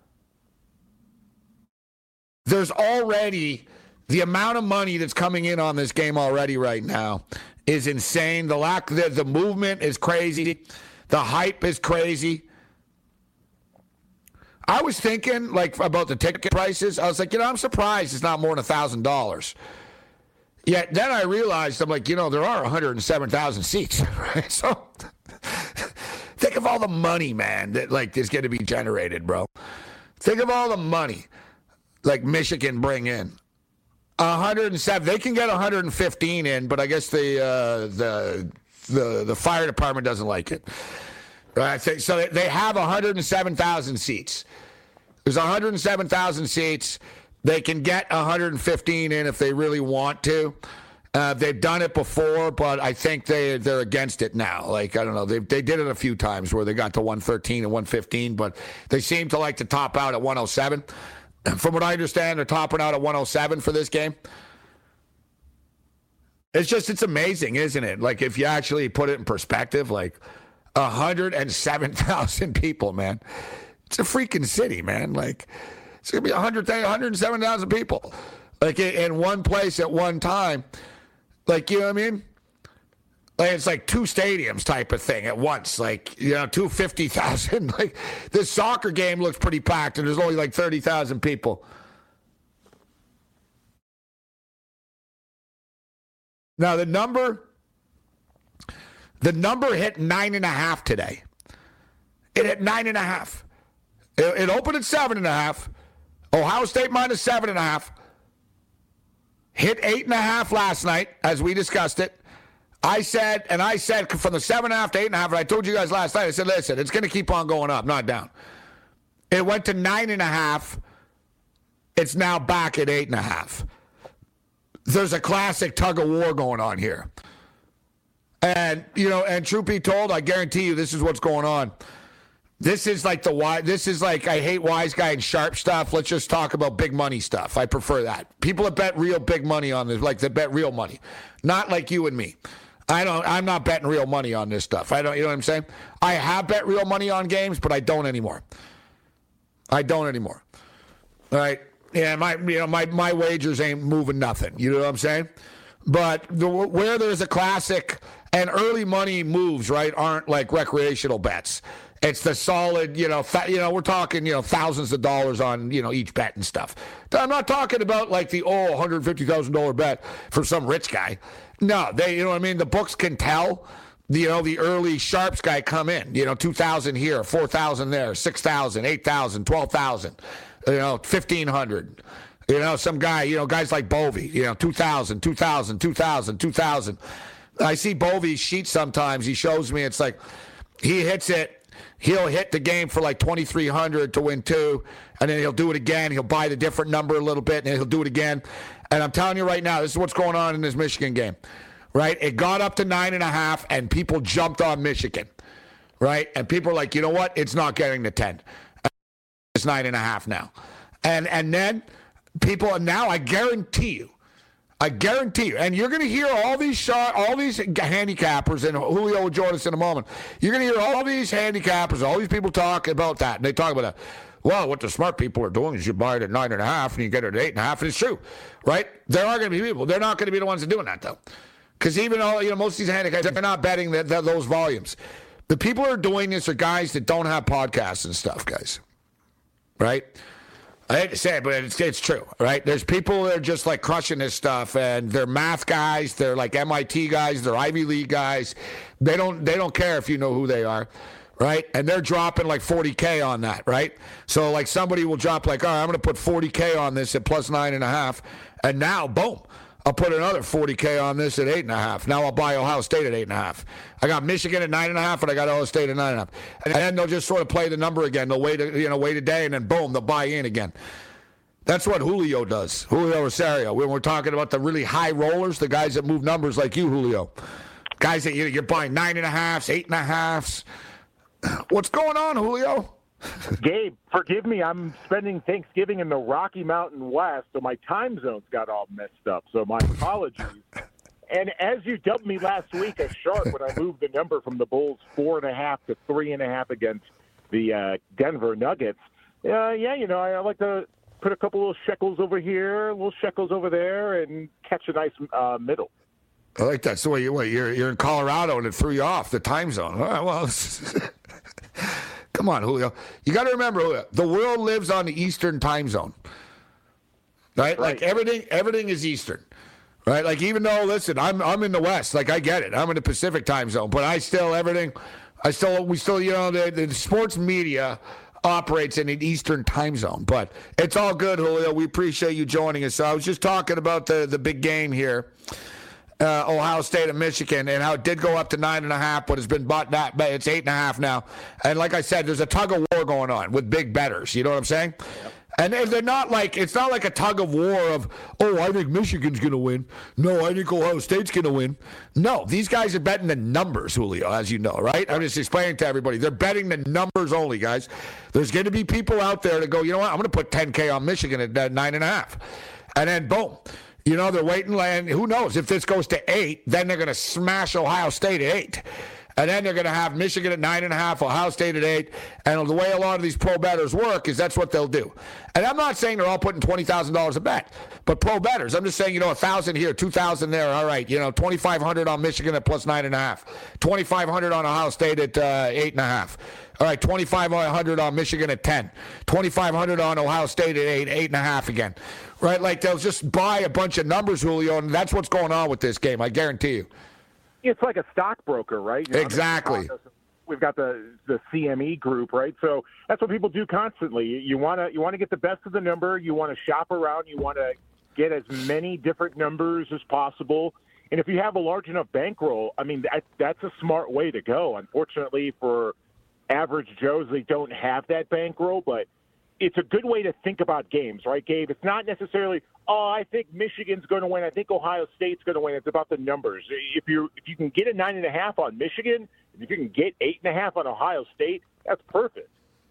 There's already, the amount of money that's coming in on this game already right now is insane. The lack, the, the movement is crazy. The hype is crazy. I was thinking, like, about the ticket prices. I was like, you know, I'm surprised it's not more than one thousand dollars. Yet then I realized, I'm like, you know, there are one hundred seven thousand seats. Right? So think of all the money, man, that, like, is going to be generated, bro. Think of all the money, like, Michigan bring in. one hundred seven. They can get one hundred fifteen in, but I guess the uh, the the the fire department doesn't like it. Right, so they have one hundred seven thousand seats. There's one hundred seven thousand seats. They can get one hundred fifteen in if they really want to. Uh, they've done it before, but I think they, they're against it now. Like, I don't know. They they did it a few times where they got to one thirteen and one fifteen, but they seem to like to top out at one oh seven. From what I understand, they're topping out at one oh seven for this game. It's just, it's amazing, isn't it? Like, if you actually put it in perspective, like one hundred seven thousand people, man. It's a freaking city, man. Like, it's going to be one hundred, one hundred seven thousand people. Like, in one place at one time. Like, you know what I mean? Like, it's like two stadiums type of thing at once. Like, you know, two hundred fifty thousand. Like, this soccer game looks pretty packed, and there's only like thirty thousand people. Now, the number, the number hit nine and a half today. It hit nine and a half. It, it opened at seven and a half. Ohio State minus seven and a half. Hit eight and a half last night, as we discussed it. I said, and I said from the seven and a half to eight and a half, and I told you guys last night, I said, listen, it's going to keep on going up, not down. It went to nine and a half. It's now back at eight and a half. There's a classic tug of war going on here. And, you know, and truth be told, I guarantee you this is what's going on. This is like the wise. This is like, I hate wise guy and sharp stuff. Let's just talk about big money stuff. I prefer that. People that bet real big money on this, like they bet real money, not like you and me. I don't. I'm not betting real money on this stuff. I don't. You know what I'm saying? I have bet real money on games, but I don't anymore. I don't anymore. All right. Yeah. My. You know. My. My wagers ain't moving nothing. You know what I'm saying? But the, where there's a classic and early money moves, right, aren't like recreational bets. It's the solid, you know, th- you know, we're talking, you know, thousands of dollars on, you know, each bet and stuff. I'm not talking about like the, oh, one hundred fifty thousand dollars bet for some rich guy. No, they, you know what I mean? The books can tell, you know, the early sharps guy come in, you know, two thousand here, four thousand there, six thousand, eight thousand, twelve thousand, you know, fifteen hundred. You know, some guy, you know, guys like Bovey, you know, two thousand, two thousand, two thousand, two thousand. I see Bovey's sheet sometimes. He shows me, it's like he hits it. He'll hit the game for like twenty-three hundred to win two, and then he'll do it again. He'll buy the different number a little bit, and then he'll do it again. And I'm telling you right now, this is what's going on in this Michigan game, right? It got up to nine and a half, and people jumped on Michigan, right? And people are like, you know what? It's not getting to ten. It's nine and a half now. And and then people, and now I guarantee you, I guarantee you, and you're going to hear all these shot, all these handicappers, and Julio will join us in a moment. You're going to hear all these handicappers, all these people talk about that, and they talk about that. Well, what the smart people are doing is you buy it at nine and a half, and you get it at eight and a half, and it's true, right? There are going to be people. They're not going to be the ones that are doing that, though, because even all you know, most of these handicappers, they're not betting that, that those volumes. The people who are doing this are guys that don't have podcasts and stuff, guys, right? I hate to say it, but it's, it's true, right? There's people that are just like crushing this stuff, and they're math guys, they're like M I T guys, they're Ivy League guys. They don't they don't care if you know who they are, right? And they're dropping like forty K on that, right? So like somebody will drop like, all right, I'm going to put forty K on this at plus nine and a half, and now, boom, I'll put another forty K on this at eight and a half. Now I'll buy Ohio State at eight and a half. I got Michigan at nine and a half, and I got Ohio State at nine and a half. And then they'll just sort of play the number again. They'll wait, a, you know, wait a day, and then boom, they'll buy in again. That's what Julio does. Julio Rosario. When we're talking about the really high rollers, the guys that move numbers like you, Julio, guys that you're buying nine and a halves, eight and a halves. What's going on, Julio? Gabe, forgive me. I'm spending Thanksgiving in the Rocky Mountain West, so my time zones got all messed up. So my apologies. And as you dubbed me last week a shark when I moved the number from the Bulls four and a half to three and a half against the uh, Denver Nuggets, uh, yeah, you know, I, I like to put a couple little shekels over here, little shekels over there, and catch a nice uh, middle. I like that. So what, you're, you're you're in Colorado, and it threw you off the time zone. All right, well. Come on, Julio. You got to remember, Julio, the world lives on the Eastern time zone, right? right? Like everything, everything is Eastern, right? Like even though, listen, I'm I'm in the West, like I get it. I'm in the Pacific time zone, but I still everything, I still we still you know the, the sports media operates in an Eastern time zone, but it's all good, Julio. We appreciate you joining us. So I was just talking about the the big game here. Uh, Ohio State and Michigan, and how it did go up to nine and a half, but it's been bought that it's eight and a half now. And like I said, there's a tug of war going on with big bettors. You know what I'm saying? Yep. And they're not like, it's not like a tug of war of, oh, I think Michigan's going to win. No, I think Ohio State's going to win. No, these guys are betting the numbers, Julio, as you know, right? I'm just explaining to everybody. They're betting the numbers only, guys. There's going to be people out there that go, you know what, I'm going to put ten K on Michigan at uh, nine and a half. And then, boom. You know, they're waiting, and who knows? If this goes to eight, then they're going to smash Ohio State at eight. And then they're going to have Michigan at nine and a half, Ohio State at eight. And the way a lot of these pro bettors work is that's what they'll do. And I'm not saying they're all putting twenty thousand dollars a bet, but pro bettors, I'm just saying, you know, one thousand here, two thousand there. All right, you know, twenty-five hundred on Michigan at plus nine and a half, twenty-five hundred on Ohio State at uh, eight and a half. All right, twenty-five hundred on Michigan at ten, twenty-five hundred on Ohio State at eight, eight and a half again. Right, like they'll just buy a bunch of numbers, Julio, and that's what's going on with this game. I guarantee you. It's like a stockbroker, right? You know, exactly. We've got the the C M E group, right? So that's what people do constantly. You want to you want to get the best of the number. You want to shop around. You want to get as many different numbers as possible. And if you have a large enough bankroll, I mean, that, that's a smart way to go. Unfortunately, for average Joes, they don't have that bankroll, but it's a good way to think about games, right, Gabe? It's not necessarily, oh, I think Michigan's going to win. I think Ohio State's going to win. It's about the numbers. If you if you can get a nine and a half on Michigan, if you can get eight and a half on Ohio State, that's perfect.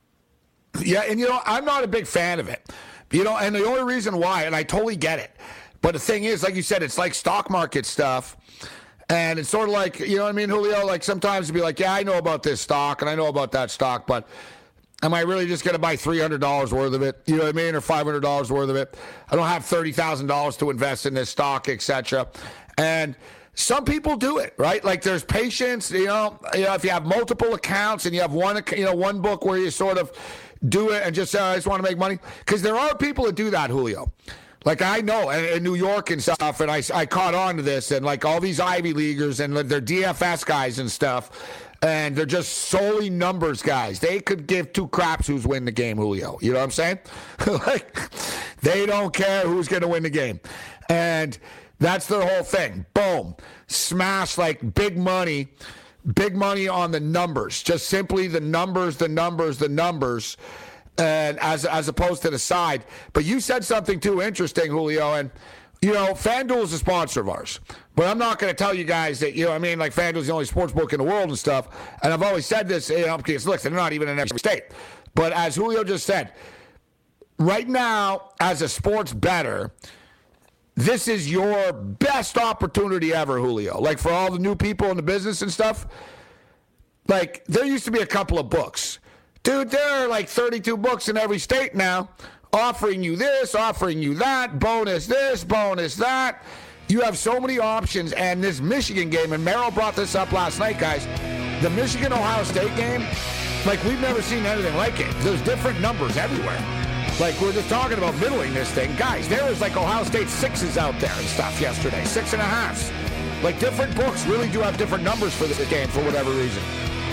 Yeah, and you know, I'm not a big fan of it. You know, and the only reason why, and I totally get it, but the thing is, like you said, it's like stock market stuff. And it's sort of like, you know what I mean, Julio? Like sometimes you'd be like, yeah, I know about this stock and I know about that stock, but am I really just going to buy three hundred dollars worth of it? You know what I mean? Or five hundred dollars worth of it? I don't have thirty thousand dollars to invest in this stock, et cetera. And some people do it, right? Like there's patience, you know, you know, if you have multiple accounts and you have one, you know, one book where you sort of do it and just say, I just want to make money. Because there are people that do that, Julio. Like I know in, in New York and stuff, and I, I caught on to this, and like all these Ivy Leaguers and they're D F S guys and stuff, and they're just solely numbers guys. They could give two craps who's win the game, Julio. You know what I'm saying? Like they don't care who's going to win the game. And that's their whole thing. Boom. Smash like big money, big money on the numbers. Just simply the numbers, the numbers, the numbers. And as as opposed to the side. But you said something too interesting, Julio, and you know, FanDuel is a sponsor of ours. But I'm not going to tell you guys that, you know what I mean, like FanDuel is the only sports book in the world and stuff. And I've always said this, you know, because look, they're not even in every state. But as Julio just said, right now, as a sports bettor, this is your best opportunity ever, Julio. Like for all the new people in the business and stuff, like there used to be a couple of books. Dude, there are like thirty-two books in every state now offering you this, offering you that, bonus this, bonus that. You have so many options, and this Michigan game, and Merrill brought this up last night, guys, the Michigan-Ohio State game, like we've never seen anything like it. There's different numbers everywhere. Like we're just talking about middling this thing. Guys, there was like Ohio State sixes out there and stuff yesterday, six and a halves. Like different books really do have different numbers for this game for whatever reason.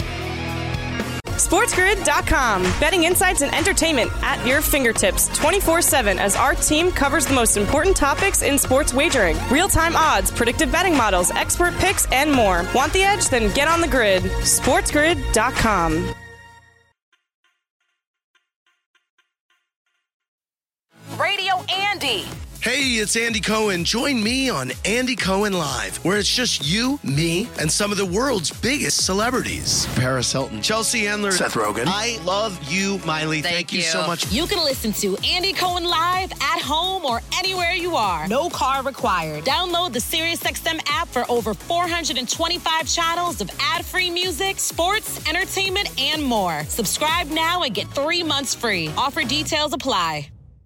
SportsGrid dot com. Betting insights and entertainment at your fingertips twenty-four seven as our team covers the most important topics in sports wagering. Real-time odds, predictive betting models, expert picks, and more. Want the edge? Then get on the grid. SportsGrid dot com. Radio Andy. Hey, it's Andy Cohen. Join me on Andy Cohen Live, where it's just you, me, and some of the world's biggest celebrities. Paris Hilton, Chelsea Handler, Seth Rogen. I love you, Miley. Thank, Thank you. you so much. You can listen to Andy Cohen Live at home or anywhere you are. No car required. Download the SiriusXM app for over four hundred twenty-five channels of ad-free music, sports, entertainment, and more. Subscribe now and get three months free. Offer details apply.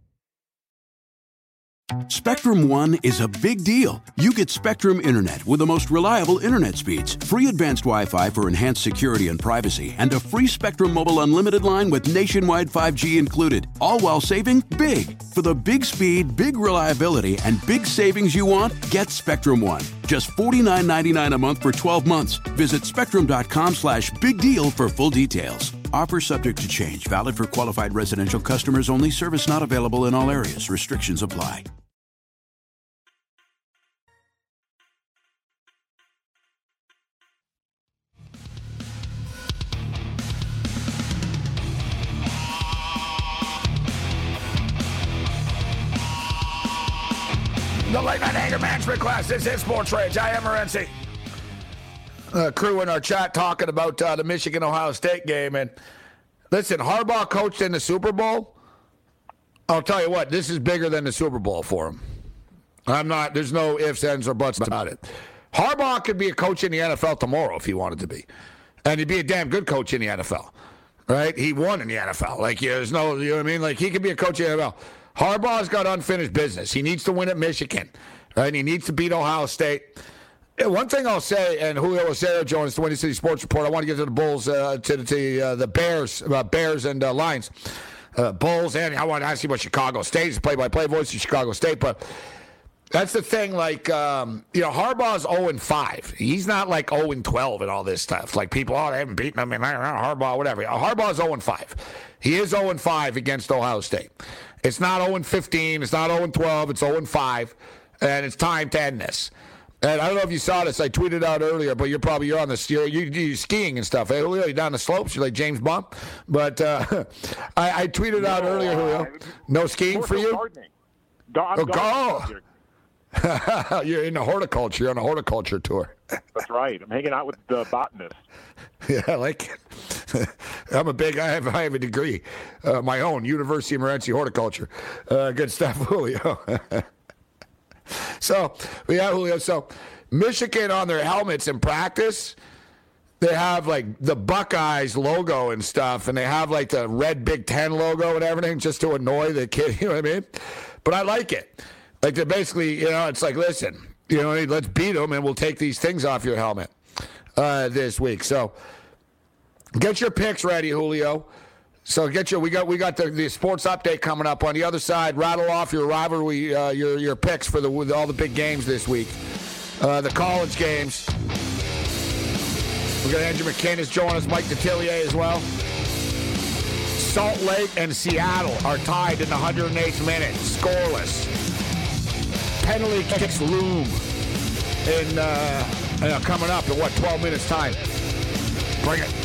Spectrum One is a big deal. You get Spectrum Internet with the most reliable internet speeds, free advanced Wi-Fi for enhanced security and privacy, and a free Spectrum Mobile Unlimited line with nationwide five G included, all while saving big. For the big speed, big reliability, and big savings you want, get Spectrum One. Just forty-nine ninety-nine a month for twelve months. Visit spectrum.com slash big deal for full details. Offer subject to change. Valid for qualified residential customers only. Service not available in all areas. Restrictions apply. late night anger management class. This is Sports Rage. I am Morency. Uh, crew in our chat talking about uh, the Michigan-Ohio State game. And listen, Harbaugh coached in the Super Bowl. I'll tell you what, this is bigger than the Super Bowl for him. I'm not, there's no ifs, ands, or buts about it. Harbaugh could be a coach in the N F L tomorrow if he wanted to be. And he'd be a damn good coach in the N F L. Right? He won in the N F L. Like, yeah, there's no, you know what I mean? Like, he could be a coach in the N F L. Harbaugh's got unfinished business. He needs to win at Michigan. Right? He needs to beat Ohio State. One thing I'll say, and Julio Acero joins the Windy City Sports Report, I want to get to the Bulls, uh, to, to uh, the Bears, uh, Bears and uh, Lions. Uh, Bulls, and I want to ask you about Chicago State. He's a play-by-play voice of Chicago State, but that's the thing. Like, um, you know, Harbaugh's oh and five. He's not like oh and twelve and all this stuff. Like people, oh, they haven't beaten him. I mean, Harbaugh, whatever. Harbaugh's oh and five. He is oh and five against Ohio State. It's not oh and fifteen. It's not oh and twelve. It's oh and five, and it's time to end this. And I don't know if you saw this. I tweeted out earlier, but you're probably you're on the you're, you, you're skiing and stuff. Hey, Julio, you're down the slopes. You're like James Bond. But uh, I, I tweeted no, out earlier, Julio. No skiing for you? Gardening. Go, oh, go. You're in the horticulture. You're on a horticulture tour. That's right. I'm hanging out with the botanist. Yeah, I like it. I'm a big. I have. I have a degree, uh, my own University of Morenci horticulture. Uh, good stuff, Julio. So, yeah, Julio. So, Michigan on their helmets in practice, they have like the Buckeyes logo and stuff, and they have like the red Big Ten logo and everything just to annoy the kid. You know what I mean? But I like it. Like they're basically, you know, it's like, listen, you know, let's beat them, and we'll take these things off your helmet uh, this week. So, get your picks ready, Julio. So get your we got we got the, the sports update coming up on the other side. Rattle off your rivalry, uh, your your picks for the all the big games this week, uh, the college games. We got Andrew McKinnis joining us, Mike Detillier as well. Salt Lake and Seattle are tied in the one hundred eighth minute, scoreless. Penalty kicks loom in uh, uh, coming up in what twelve minutes time. Bring it.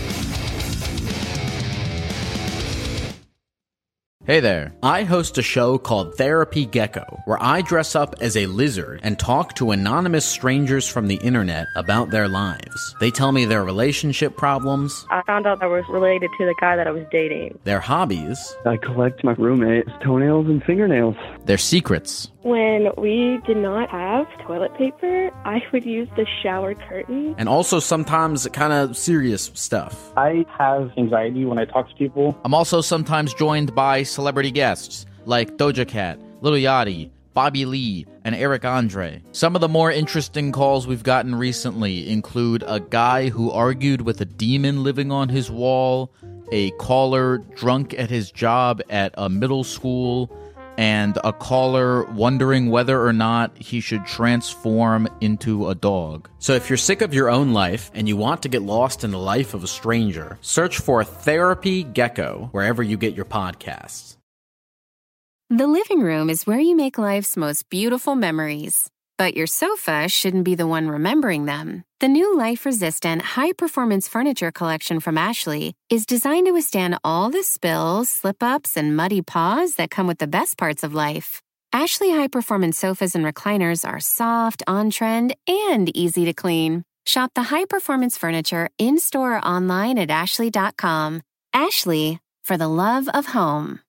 Hey there. I host a show called Therapy Gecko, where I dress up as a lizard and talk to anonymous strangers from the internet about their lives. They tell me their relationship problems. I found out I was related to the guy that I was dating. Their hobbies. I collect my roommate's toenails and fingernails. Their secrets. When we did not have toilet paper, I would use the shower curtain. And also sometimes kind of serious stuff. I have anxiety when I talk to people. I'm also sometimes joined by celebrity guests like Doja Cat, Lil Yachty, Bobby Lee, and Eric Andre. Some of the more interesting calls we've gotten recently include a guy who argued with a demon living on his wall, a caller drunk at his job at a middle school, and a caller wondering whether or not he should transform into a dog. So if you're sick of your own life and you want to get lost in the life of a stranger, search for Therapy Gecko wherever you get your podcasts. The living room is where you make life's most beautiful memories. But your sofa shouldn't be the one remembering them. The new life-resistant, high-performance furniture collection from Ashley is designed to withstand all the spills, slip-ups, and muddy paws that come with the best parts of life. Ashley high-performance sofas and recliners are soft, on-trend, and easy to clean. Shop the high-performance furniture in-store or online at ashley dot com. Ashley, for the love of home.